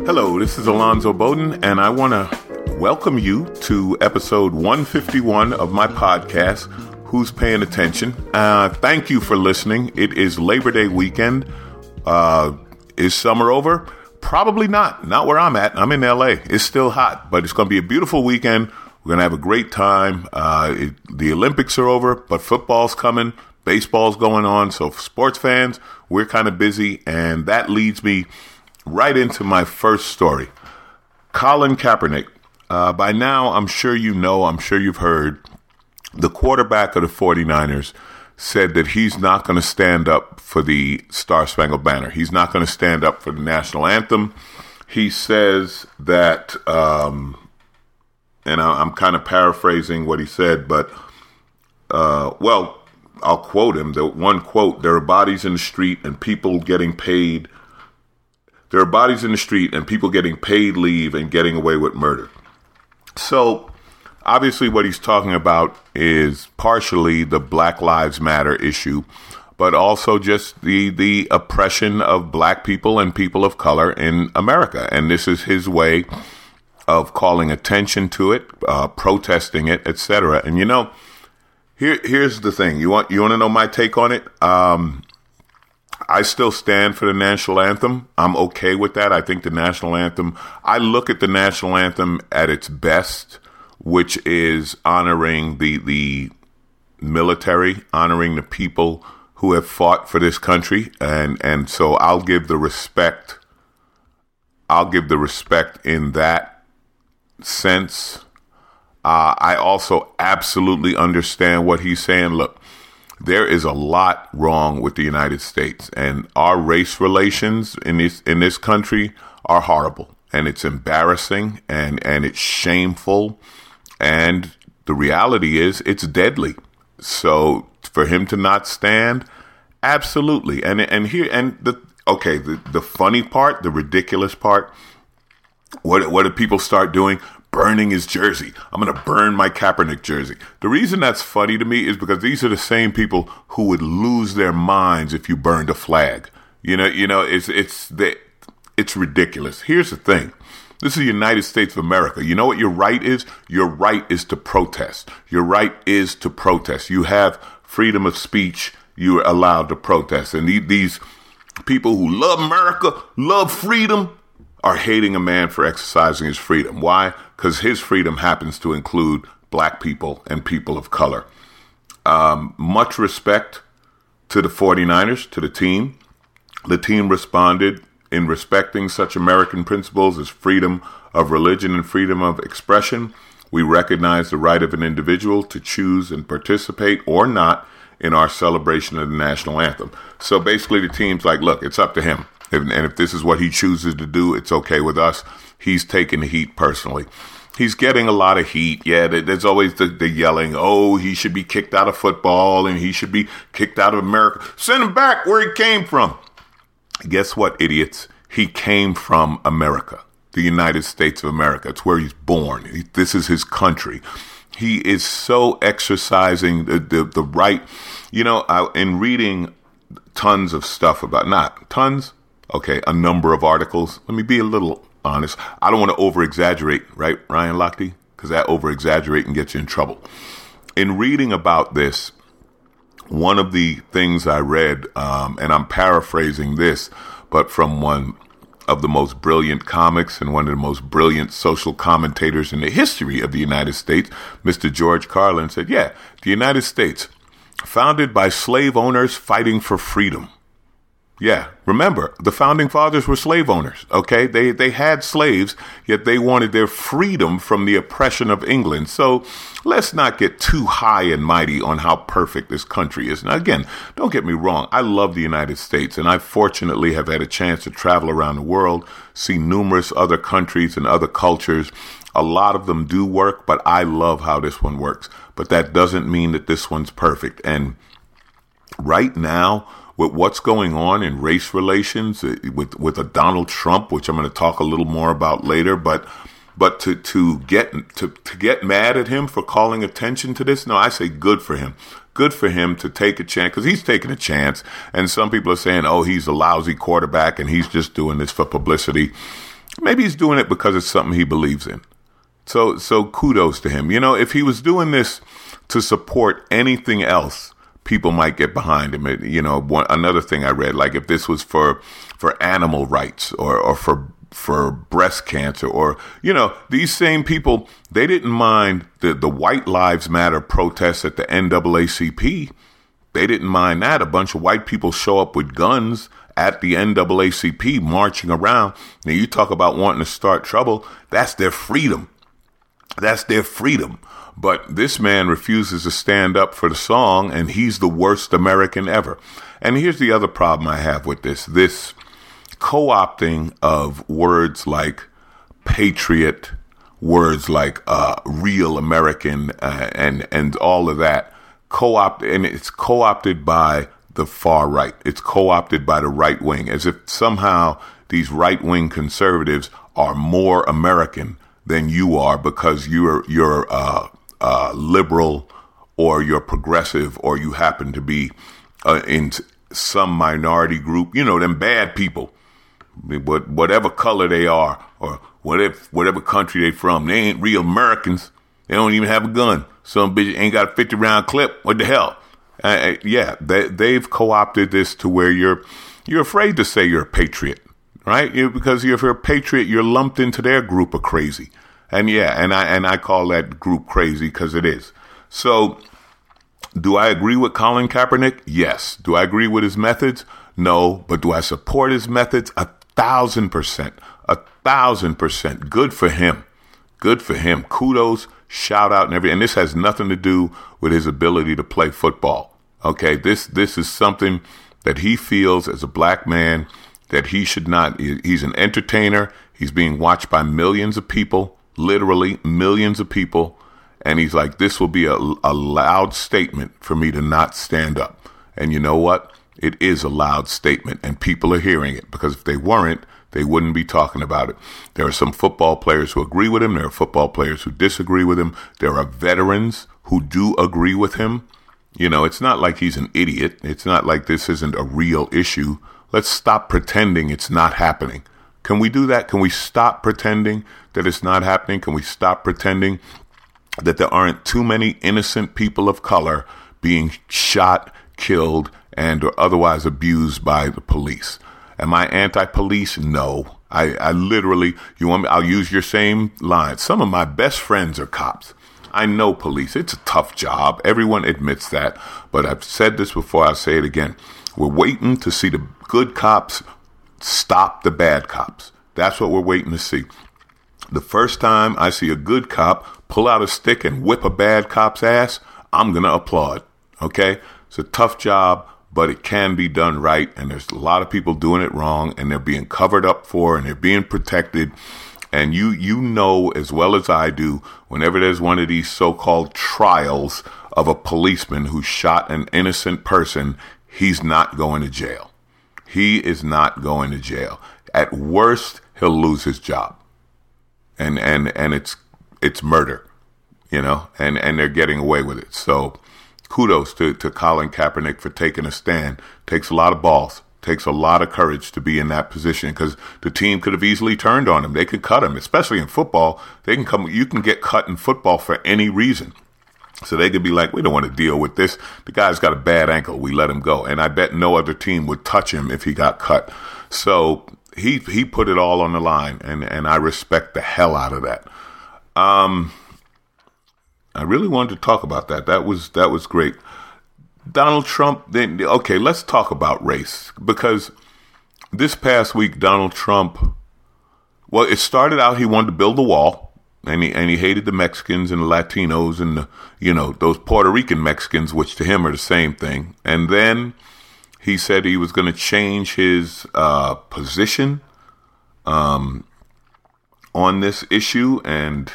Hello, this is Alonzo Bowden, and I want to welcome you to episode 151 of my podcast, Who's Paying Attention? Thank you for listening. It is Labor Day weekend. Is summer over? Probably not. Not where I'm at. I'm in LA. It's still hot, but it's going to be a beautiful weekend. We're going to have a great time. The Olympics are over, but football's coming. Baseball's going on. So for sports fans, we're kind of busy, and that leads me right into my first story. Colin Kaepernick. By now, I'm sure you know, I'm sure you've heard, the quarterback of the 49ers said that he's not going to stand up for the Star-Spangled Banner. He's not going to stand up for the national anthem. He says that, and I'm kind of paraphrasing what he said, but, well, I'll quote him. The one quote, there are bodies in the street and people getting paid. There are bodies in the street and people getting paid leave and getting away with murder. So obviously what he's talking about is partially the Black Lives Matter issue, but also just the oppression of black people and people of color in America. And this is his way of calling attention to it, protesting it, etc. And you know, here's the thing. You want to know my take on it? I still stand for the national anthem. I'm okay with that. I think the national anthem, I look at the national anthem at its best, which is honoring the military, honoring the people who have fought for this country. And so I'll give the respect. I'll give the respect in that sense. I also absolutely understand what he's saying. Look, there is a lot wrong with the United States, and our race relations in this country are horrible, and it's embarrassing, and it's shameful, and the reality is it's deadly. So for him to not stand, absolutely. The funny part, the ridiculous part, what do people start doing? Burning his jersey. I'm going to burn my Kaepernick jersey. The reason that's funny to me is because these are the same people who would lose their minds if you burned a flag. You know, it's ridiculous. Here's the thing. This is the United States of America. You know what your right is? Your right is to protest. Your right is to protest. You have freedom of speech. You are allowed to protest. And these people who love America, love freedom, are hating a man for exercising his freedom. Why? Because his freedom happens to include black people and people of color. Much respect to the 49ers, to the team. The team responded in respecting such American principles as freedom of religion and freedom of expression. We recognize the right of an individual to choose and participate or not in our celebration of the national anthem. So basically the team's like, look, it's up to him. And if this is what he chooses to do, it's okay with us. He's taking the heat personally. He's getting a lot of heat. Yeah, there's always the yelling, oh, he should be kicked out of football and he should be kicked out of America. Send him back where he came from. Guess what, idiots? He came from America, the United States of America. It's where he's born. This is his country. He is so exercising the right. You know, in reading tons of stuff about, not tons, okay, a number of articles. Let me be a little honest. I don't want to over-exaggerate, right, Ryan Lochte? Because that over-exaggerating gets you in trouble. In reading about this, one of the things I read, and I'm paraphrasing this, but from one of the most brilliant comics and one of the most brilliant social commentators in the history of the United States, Mr. George Carlin, said, yeah, the United States, founded by slave owners fighting for freedom. Yeah, remember, the founding fathers were slave owners, okay? They had slaves, yet they wanted their freedom from the oppression of England. So let's not get too high and mighty on how perfect this country is. Now, again, don't get me wrong. I love the United States, and I fortunately have had a chance to travel around the world, see numerous other countries and other cultures. A lot of them do work, but I love how this one works. But that doesn't mean that this one's perfect. And right now, with what's going on in race relations with a Donald Trump, which I'm going to talk a little more about later, but to get mad at him for calling attention to this, no, I say good for him. Good for him to take a chance, because he's taking a chance. And some people are saying, oh, he's a lousy quarterback and he's just doing this for publicity. maybe he's doing it because it's something he believes in. So kudos to him. If he was doing this to support anything else, people might get behind him. Another thing I read, like if this was for animal rights or for breast cancer, or these same people, they didn't mind the White Lives Matter protests at the NAACP. They didn't mind that. A bunch of white people show up with guns at the NAACP marching around. Now you talk about wanting to start trouble. That's their freedom. That's their freedom. But this man refuses to stand up for the song, and he's the worst American ever. And here's the other problem I have with this co-opting of words like patriot, words like real American, and all of that. It's co-opted by the far right. It's co-opted by the right wing, as if somehow these right-wing conservatives are more American than you are because you're liberal, or you're progressive, or you happen to be in some minority group. Them bad people, whatever color they are, or whatever country they from, they ain't real Americans. They don't even have a gun. Some bitch ain't got a 50-round clip. What the hell? They've co-opted this to where you're afraid to say you're a patriot, right? Because if you're a patriot, you're lumped into their group of crazy. And I call that group crazy because it is. So do I agree with Colin Kaepernick? Yes. Do I agree with his methods? No. But do I support his methods? 1,000%. 1,000%. Good for him. Good for him. Kudos, shout out, and everything. And this has nothing to do with his ability to play football. Okay, this is something that he feels as a black man that he should not. He's an entertainer. He's being watched by millions of people, literally millions of people. And he's like, this will be a loud statement for me to not stand up. And you know what? It is a loud statement, and people are hearing it, because if they weren't, they wouldn't be talking about it. There are some football players who agree with him. There are football players who disagree with him. There are veterans who do agree with him. It's not like he's an idiot. It's not like this isn't a real issue. Let's stop pretending it's not happening. Can we do that? Can we stop pretending that it's not happening? Can we stop pretending that there aren't too many innocent people of color being shot, killed, and or otherwise abused by the police? Am I anti-police? No. I literally, I'll use your same line. Some of my best friends are cops. I know police. It's a tough job. Everyone admits that. But I've said this before. I'll say it again. We're waiting to see the good cops stop the bad cops. That's what we're waiting to see. The first time I see a good cop pull out a stick and whip a bad cop's ass, I'm going to applaud. Okay? It's a tough job, but it can be done right. And there's a lot of people doing it wrong, and they're being covered up for, and they're being protected. And you know as well as I do, whenever there's one of these so-called trials of a policeman who shot an innocent person, he's not going to jail. He is not going to jail. At worst, he'll lose his job. And it's murder, and they're getting away with it. So kudos to Colin Kaepernick for taking a stand. Takes a lot of balls. Takes a lot of courage to be in that position, because the team could have easily turned on him. They could cut him, especially in football. You can get cut in football for any reason. So they could be like, we don't want to deal with this. The guy's got a bad ankle. We let him go. And I bet no other team would touch him if he got cut. So he put it all on the line, and I respect the hell out of that. I really wanted to talk about that. That was great. Donald Trump, okay, let's talk about race, because this past week, Donald Trump, well, it started out, he wanted to build a wall, and he hated the Mexicans and the Latinos and those Puerto Rican Mexicans, which to him are the same thing. And then he said he was going to change his position on this issue, and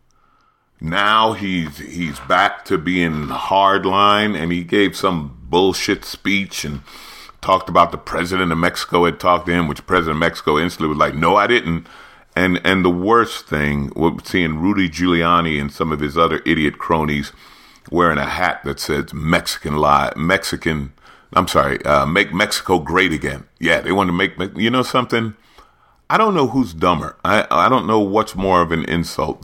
now he's back to being hardline, and he gave some bullshit speech and talked about the president of Mexico had talked to him, which President of Mexico instantly was like, no, I didn't. And the worst thing, we're seeing Rudy Giuliani and some of his other idiot cronies wearing a hat that says make Mexico great again. Yeah, they want to make, something? I don't know who's dumber. I don't know what's more of an insult.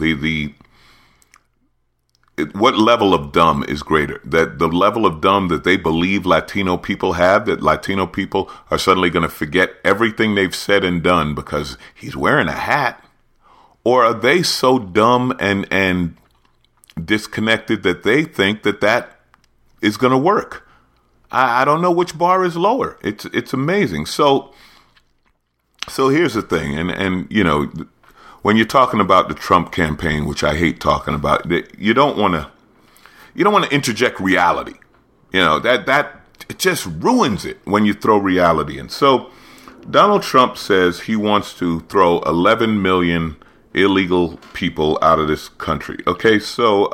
What level of dumb is greater? That the level of dumb that they believe Latino people have, that Latino people are suddenly going to forget everything they've said and done because he's wearing a hat? Or are they so dumb and disconnected that they think that is going to work? I don't know which bar is lower. It's amazing. So here's the thing, and you know, when you're talking about the Trump campaign, which I hate talking about, you don't want to interject reality. You know, that it just ruins it when you throw reality in. So Donald Trump says he wants to throw 11 million illegal people out of this country. Okay, so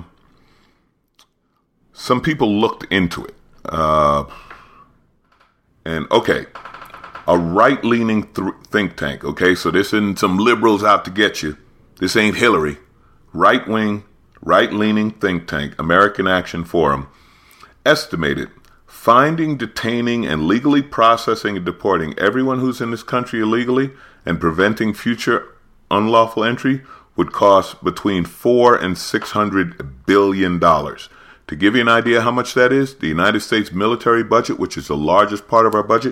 some people looked into it, and okay. A right-leaning think tank, okay? So this isn't some liberals out to get you. This ain't Hillary. Right-leaning think tank, American Action Forum, estimated finding, detaining, and legally processing and deporting everyone who's in this country illegally and preventing future unlawful entry would cost between $400 and $600 billion. To give you an idea how much that is, the United States military budget, which is the largest part of our budget,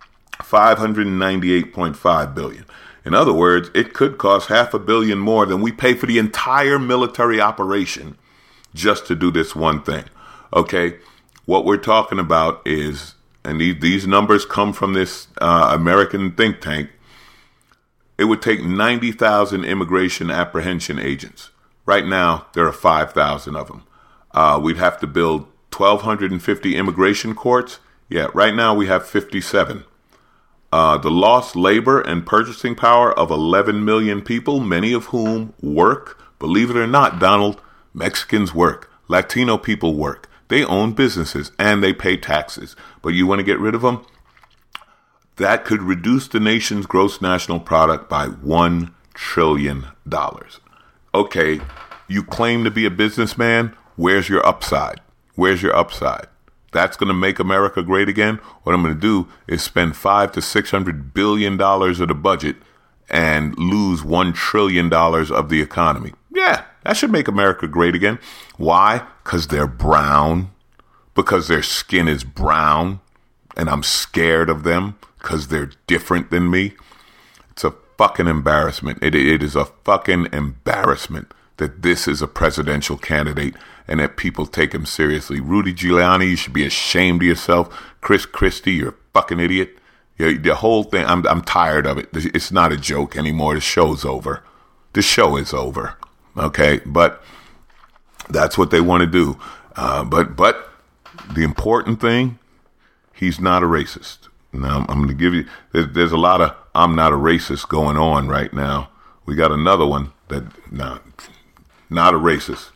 $598.5 billion. In other words, it could cost $500 million more than we pay for the entire military operation just to do this one thing. Okay, what we're talking about is, and these numbers come from this American think tank, it would take 90,000 immigration apprehension agents. Right now, there are 5,000 of them. We'd have to build 1,250 immigration courts. Yeah, right now we have 57. The lost labor and purchasing power of 11 million people, many of whom work. Believe it or not, Donald, Mexicans work. Latino people work. They own businesses and they pay taxes. But you want to get rid of them? That could reduce the nation's gross national product by $1 trillion. Okay, you claim to be a businessman. Where's your upside? Where's your upside? That's going to make America great again. What I'm going to do is spend $500 to $600 billion of the budget and lose $1 trillion of the economy. Yeah, that should make America great again. Why? Because they're brown. Because their skin is brown. And I'm scared of them because they're different than me. It's a fucking embarrassment. It is a fucking embarrassment that this is a presidential candidate and that people take him seriously. Rudy Giuliani, you should be ashamed of yourself. Chris Christie, you're a fucking idiot. The whole thing, I'm tired of it. It's not a joke anymore. The show's over. The show is over. Okay, but that's what they want to do. But the important thing, he's not a racist. Now, I'm going to give you, there's a lot of I'm not a racist going on right now. We got another one that, not a racist.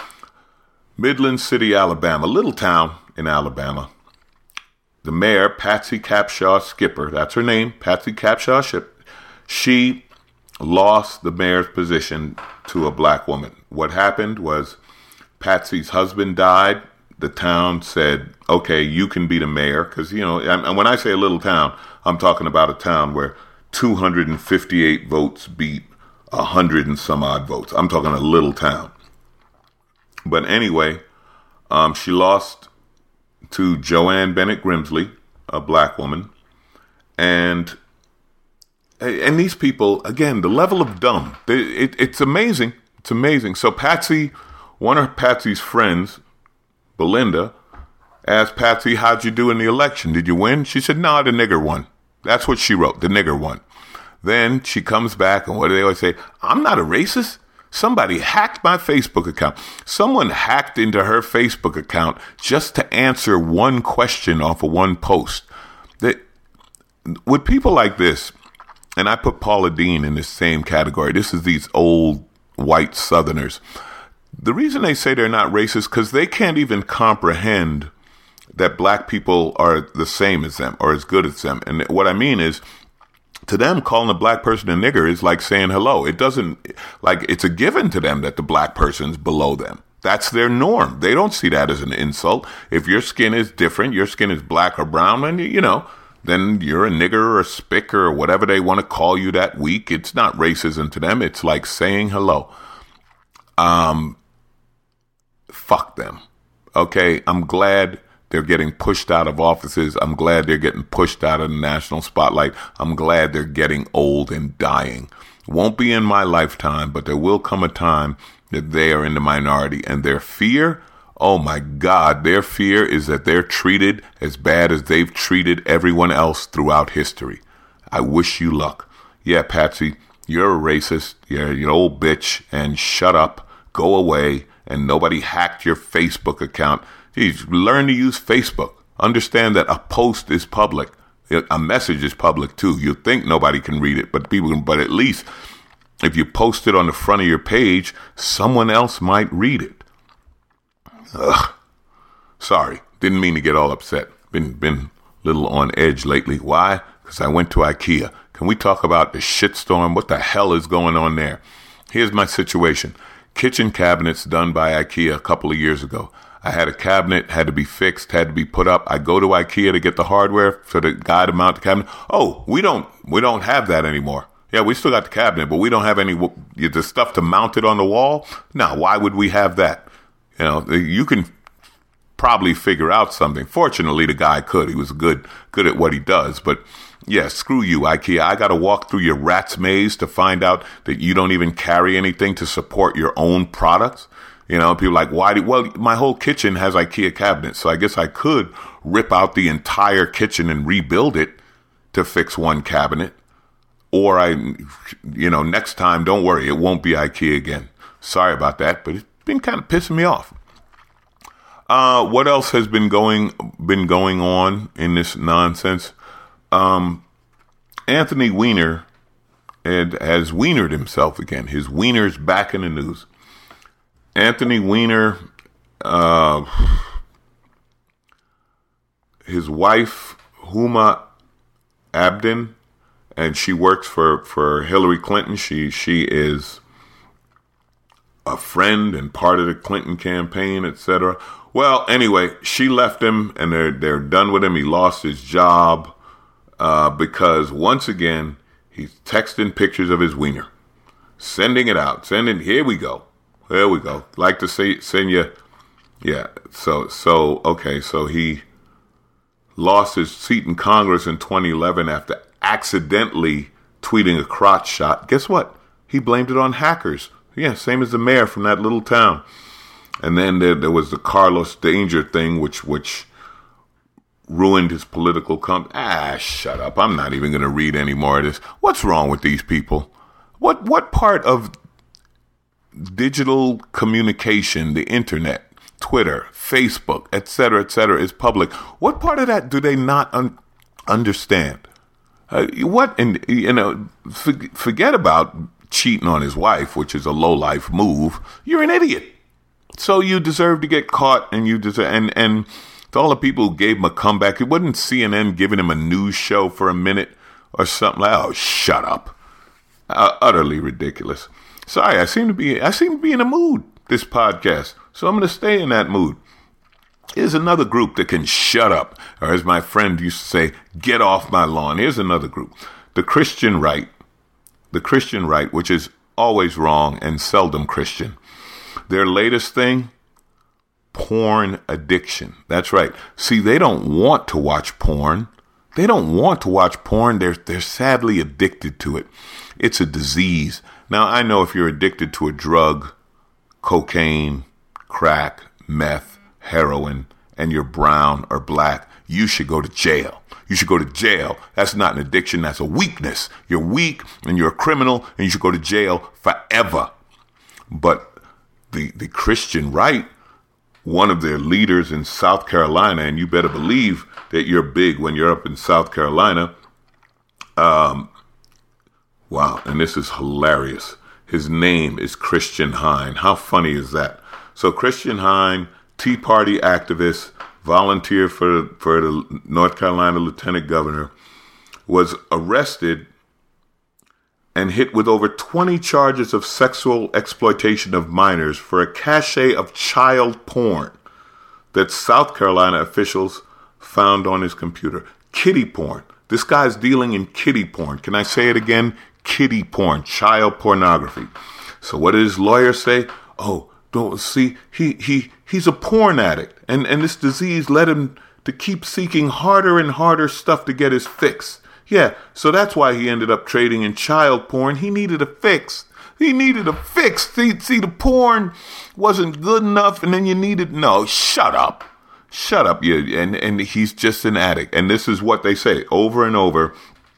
Midland City, Alabama, little town in Alabama. The mayor, Patsy Capshaw Skipper, that's her name, Patsy Capshaw Skipper, she lost the mayor's position to a black woman. What happened was Patsy's husband died. The town said, okay, you can be the mayor. Because, you know, and when I say a little town, I'm talking about a town where 258 votes beat 100 and some odd votes. I'm talking a little town. But anyway, she lost to Joanne Bennett Grimsley, a black woman. And these people, again, the level of dumb, it's amazing. It's amazing. So Patsy, one of Patsy's friends, Belinda, asked Patsy, how'd you do in the election? Did you win? She said, no, the nigger won. That's what she wrote, the nigger won. Then she comes back, and what do they always say? I'm not a racist. Somebody hacked my Facebook account. Someone hacked into her Facebook account just to answer one question off of one post. With people like this, and I put Paula Deen in the same category. This is these old white Southerners. The reason they say they're not racist because they can't even comprehend that black people are the same as them or as good as them. And what I mean is, to them, calling a black person a nigger is like saying hello. It doesn't, like, it's a given to them that the black person's below them. That's their norm. They don't see that as an insult. If your skin is different, your skin is black or brown, and you know, then you're a nigger or a spick or whatever they want to call you that week. It's not racism to them. It's like saying hello. Fuck them. Okay, I'm glad they're getting pushed out of offices. I'm glad they're getting pushed out of the national spotlight. I'm glad they're getting old and dying. Won't be in my lifetime, but there will come a time that they are in the minority. And their fear, oh my God, their fear is that they're treated as bad as they've treated everyone else throughout history. I wish you luck. Yeah, Patsy, you're a racist. You're an old bitch. And shut up, go away, and nobody hacked your Facebook account. Geez, learn to use Facebook. Understand that a post is public. A message is public too. You think nobody can read it, but people can. But at least if you post it on the front of your page, someone else might read it. Ugh. Sorry, didn't mean to get all upset. Been a little on edge lately. Why? Because I went to IKEA. Can we talk about the shitstorm? What the hell is going on there? Here's my situation. Kitchen cabinets done by IKEA a couple of years ago. I had a cabinet, had to be fixed, had to be put up. I go to IKEA to get the hardware for the guy to mount the cabinet. Oh, we don't have that anymore. Yeah, we still got the cabinet, but we don't have the stuff to mount it on the wall. Now, why would we have that? You know, you can probably figure out something. Fortunately, the guy could. He was good at what he does. But yeah, screw you, IKEA. I got to walk through your rat's maze to find out that you don't even carry anything to support your own products. You know, people are like, why? Well, my whole kitchen has IKEA cabinets, so I guess I could rip out the entire kitchen and rebuild it to fix one cabinet. Or next time, don't worry, it won't be IKEA again. Sorry about that, but it's been kind of pissing me off. What else has been going on in this nonsense? Anthony Weiner has wienered himself again. His wiener's back in the news. Anthony Weiner, his wife, Huma Abedin, and she works for Hillary Clinton. She is a friend and part of the Clinton campaign, etc. Well, anyway, she left him, and they're done with him. He lost his job because once again he's texting pictures of his wiener, sending it out, here we go. There we go. Like to send you. Yeah. So okay. So he lost his seat in Congress in 2011 after accidentally tweeting a crotch shot. Guess what? He blamed it on hackers. Yeah. Same as the mayor from that little town. And then there was the Carlos Danger thing, which ruined his political shut up. I'm not even going to read any more of this. What's wrong with these people? What part of digital communication, the internet, Twitter, Facebook, etc., is public? What part of that do they not understand? Forget about cheating on his wife, which is a low-life move. You're an idiot. So you deserve to get caught, and you deserve, and to all the people who gave him a comeback, it wasn't CNN giving him a news show for a minute or something like, oh, shut up. Utterly ridiculous. Sorry, I seem to be in a mood this podcast, so I'm going to stay in that mood. Here's another group that can shut up, or as my friend used to say, get off my lawn. Here's another group, the Christian right, which is always wrong and seldom Christian. Their latest thing, porn addiction. That's right. See, they don't want to watch porn. They're sadly addicted to it. It's a disease. Now, I know if you're addicted to a drug, cocaine, crack, meth, heroin, and you're brown or black, you should go to jail. That's not an addiction. That's a weakness. You're weak and you're a criminal and you should go to jail forever. But the Christian right, one of their leaders in South Carolina, and you better believe that you're big when you're up in South Carolina. Wow, and this is hilarious. His name is Christian Hine. How funny is that? So Christian Hine, Tea Party activist, volunteer for the North Carolina lieutenant governor, was arrested and hit with over 20 charges of sexual exploitation of minors for a cache of child porn that South Carolina officials found on his computer. Kiddie porn. This guy's dealing in kiddie porn. Can I say it again? Kiddie porn, child pornography. So what did his lawyer say? Oh, don't see, he's a porn addict. And this disease led him to keep seeking harder and harder stuff to get his fix. Yeah, so that's why he ended up trading in child porn. He needed a fix. See, the porn wasn't good enough, and then you needed, no, shut up. And he's just an addict. And this is what they say over and over.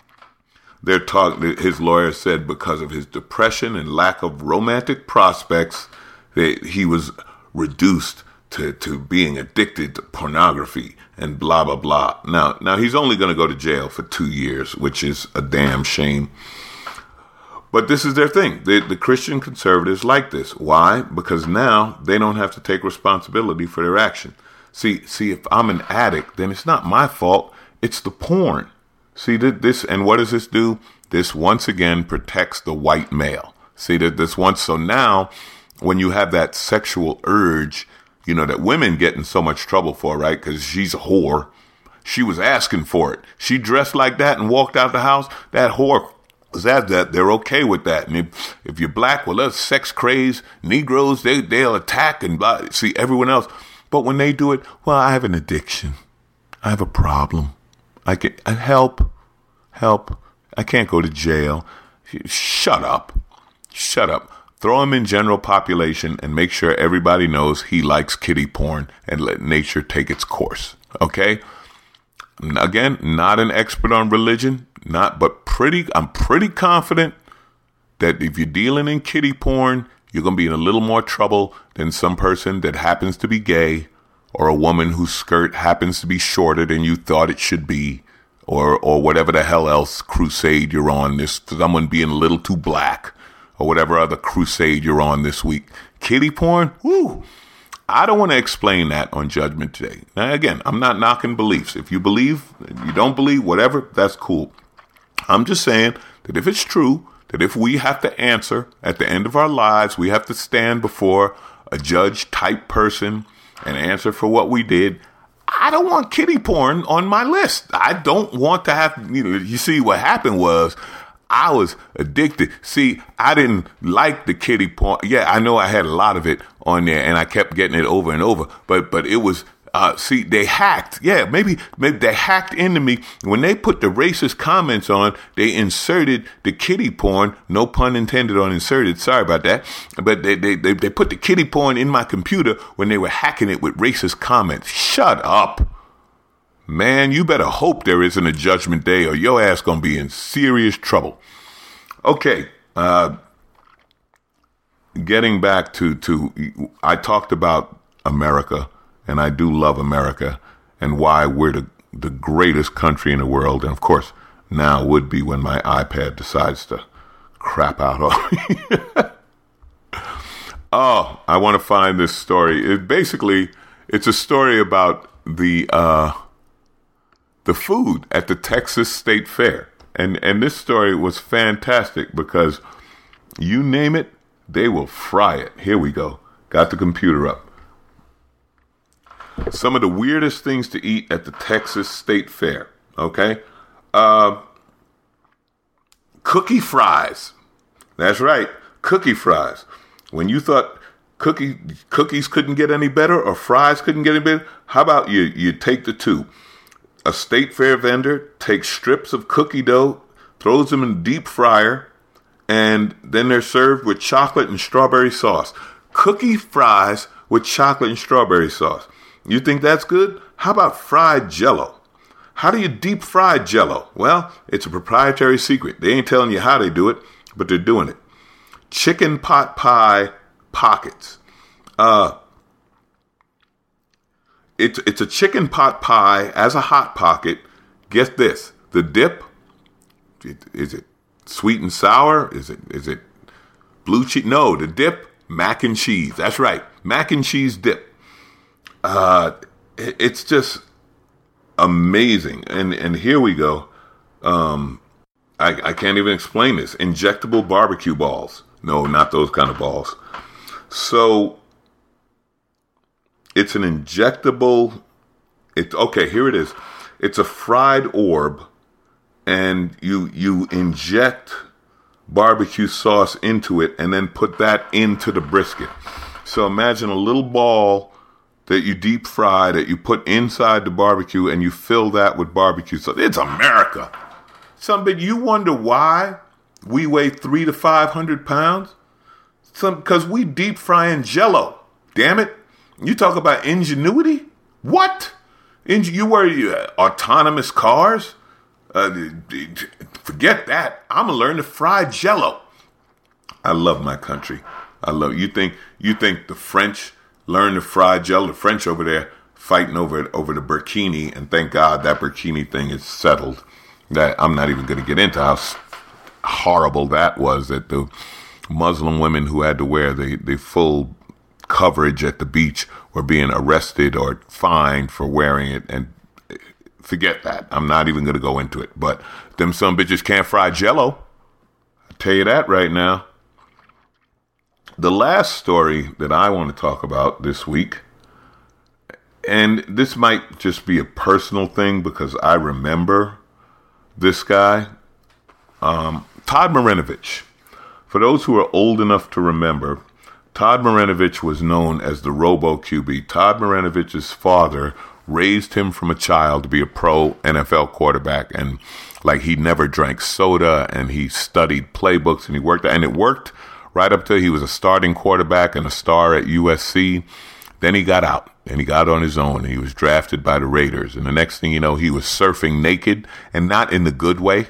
His lawyer said because of his depression and lack of romantic prospects, that he was reduced to being addicted to pornography and blah, blah, blah. Now he's only going to go to jail for 2 years, which is a damn shame. But this is their thing. The Christian conservatives like this. Why? Because now they don't have to take responsibility for their action. See, if I'm an addict, then it's not my fault. It's the porn. See, this, and what does this do? This once again protects the white male. See, so now when you have that sexual urge, that women get in so much trouble for, right? Because she's a whore. She was asking for it. She dressed like that and walked out the house. That whore was that they're okay with that. And if you're black, well, that's sex crazed Negroes. They'll attack and blah. See, everyone else. But when they do it, well, I have an addiction. I have a problem. I help. I can't go to jail. Shut up. Throw him in general population and make sure everybody knows he likes kiddie porn and let nature take its course. Okay? Again, not an expert on religion, but I'm pretty confident that if you're dealing in kiddie porn, you're going to be in a little more trouble than some person that happens to be gay, or a woman whose skirt happens to be shorter than you thought it should be, or whatever the hell else crusade you're on, this someone being a little too black, or whatever other crusade you're on this week. Kiddie porn? Woo! I don't want to explain that on Judgment Day. Now, again, I'm not knocking beliefs. If you believe, you don't believe, whatever, that's cool. I'm just saying that if it's true, that if we have to answer at the end of our lives, we have to stand before a judge-type person and answer for what we did, I don't want kiddie porn on my list. I don't want to have, you see, what happened was I was addicted. See, I didn't like the kiddie porn. Yeah, I know I had a lot of it on there and I kept getting it over and over, but it was, see, they hacked. Yeah, maybe they hacked into me. When they put the racist comments on, they inserted the kiddie porn. No pun intended on inserted. Sorry about that. But they put the kiddie porn in my computer when they were hacking it with racist comments. Shut up. Man, you better hope there isn't a Judgment Day or your ass gonna be in serious trouble. Okay, getting back to I talked about America, and I do love America, and why we're the greatest country in the world. And of course, now would be when my iPad decides to crap out on me. Oh, I want to find this story. It's a story about the food at the Texas State Fair. And this story was fantastic because you name it, they will fry it. Here we go. Got the computer up. Some of the weirdest things to eat at the Texas State Fair. Okay. Cookie fries. That's right. Cookie fries. When you thought cookies couldn't get any better or fries couldn't get any better, how about you take the two? A state fair vendor takes strips of cookie dough, throws them in a deep fryer, and then they're served with chocolate and strawberry sauce. Cookie fries with chocolate and strawberry sauce. You think that's good? How about fried Jell-O? How do you deep fry Jell-O? Well, it's a proprietary secret. They ain't telling you how they do it, but they're doing it. Chicken pot pie pockets. It's a chicken pot pie as a hot pocket. Get this. The dip, is it sweet and sour? Is it blue cheese? No, the dip, mac and cheese. That's right. Mac and cheese dip. It's just amazing. And here we go. I can't even explain this. Injectable barbecue balls. No, not those kind of balls. So it's an injectable Okay, here it is. It's a fried orb, and you inject barbecue sauce into it and then put that into the brisket. So imagine a little ball that you deep fry that you put inside the barbecue and you fill that with barbecue. So it's America. Something you wonder why we weigh 300 to 500 pounds? Because we deep frying Jell-O. Damn it. You talk about ingenuity? What? You worry autonomous cars? Forget that. I'm gonna learn to fry Jell-O. I love my country. I love you. Think the French learned to fry Jell-O? The French over there fighting over the burkini, and thank God that burkini thing is settled. That I'm not even going to get into how horrible that was. That the Muslim women who had to wear the full coverage at the beach were being arrested or fined for wearing it, and forget that. I'm not even going to go into it. But them some bitches can't fry Jell-O. I'll tell you that right now. The last story that I want to talk about this week, and this might just be a personal thing because I remember this guy, Todd Marinovich. For those who are old enough to remember, Todd Marinovich was known as the Robo QB. Todd Marinovich's father raised him from a child to be a pro NFL quarterback, and like he never drank soda, and he studied playbooks, and he worked, and it worked right up till he was a starting quarterback and a star at USC. Then he got out, and he got on his own, and he was drafted by the Raiders. And the next thing you know, he was surfing naked, and not in the good way,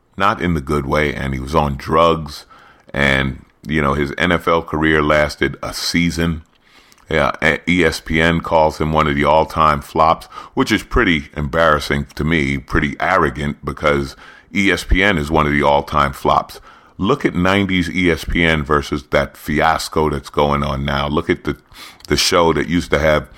and he was on drugs, and, you know, his NFL career lasted a season. Yeah, ESPN calls him one of the all-time flops, which is pretty embarrassing to me, pretty arrogant, because ESPN is one of the all-time flops. Look at 90s ESPN versus that fiasco that's going on now. Look at the show that used to have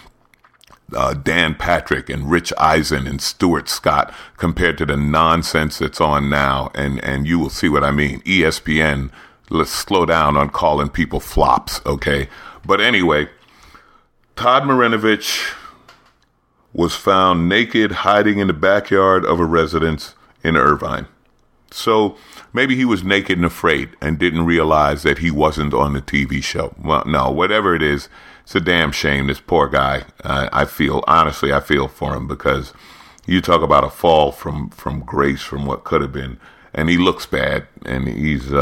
Dan Patrick and Rich Eisen and Stuart Scott compared to the nonsense that's on now, and you will see what I mean. ESPN, let's slow down on calling people flops, okay? But anyway, Todd Marinovich was found naked hiding in the backyard of a residence in Irvine. So maybe he was naked and afraid and didn't realize that he wasn't on the TV show. Well, no, whatever it is, it's a damn shame. This poor guy, I feel for him, because you talk about a fall from grace from what could have been. And he looks bad, and he's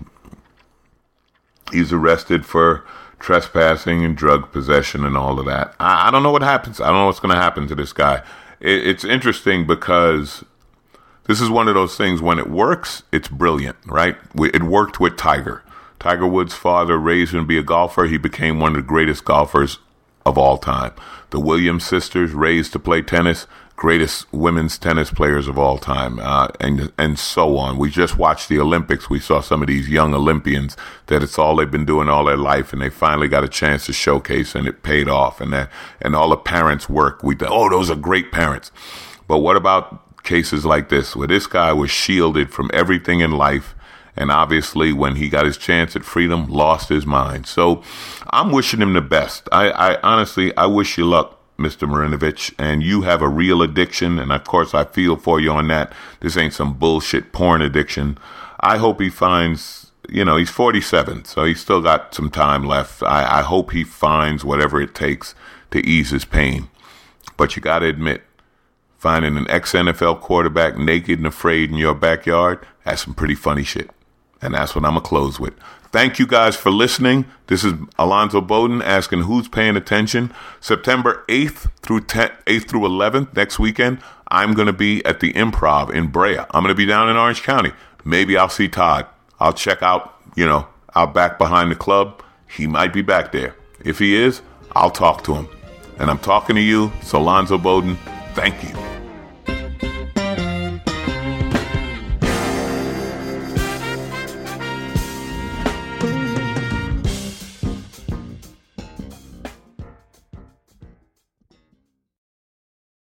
arrested for trespassing and drug possession and all of that. I don't know what happens. I don't know what's going to happen to this guy. It's interesting because this is one of those things, when it works, it's brilliant, right? It worked with Tiger. Tiger Woods' father raised him to be a golfer. He became one of the greatest golfers of all time. The Williams sisters raised to play tennis, greatest women's tennis players of all time, and so on. We just watched the Olympics. We saw some of these young Olympians that it's all they've been doing all their life, and they finally got a chance to showcase, and it paid off. And all the parents' work, we thought, oh, those are great parents. But what about cases like this, where this guy was shielded from everything in life, and obviously when he got his chance at freedom, lost his mind? So I'm wishing him the best. I honestly wish you luck, Mr. Marinovich, and you have a real addiction, and of course I feel for you on that. This ain't some bullshit porn addiction. I hope he finds, he's 47, so he's still got some time left. I hope he finds whatever it takes to ease his pain. But you got to admit, finding an ex-NFL quarterback naked and afraid in your backyard, that's some pretty funny shit. And that's what I'm going to close with. Thank you guys for listening. This is Alonzo Bowden asking who's paying attention. September 8th through 11th, next weekend, I'm going to be at the Improv in Brea. I'm going to be down in Orange County. Maybe I'll see Todd. I'll check out, out back behind the club. He might be back there. If he is, I'll talk to him. And I'm talking to you, it's Alonzo Bowden. Thank you.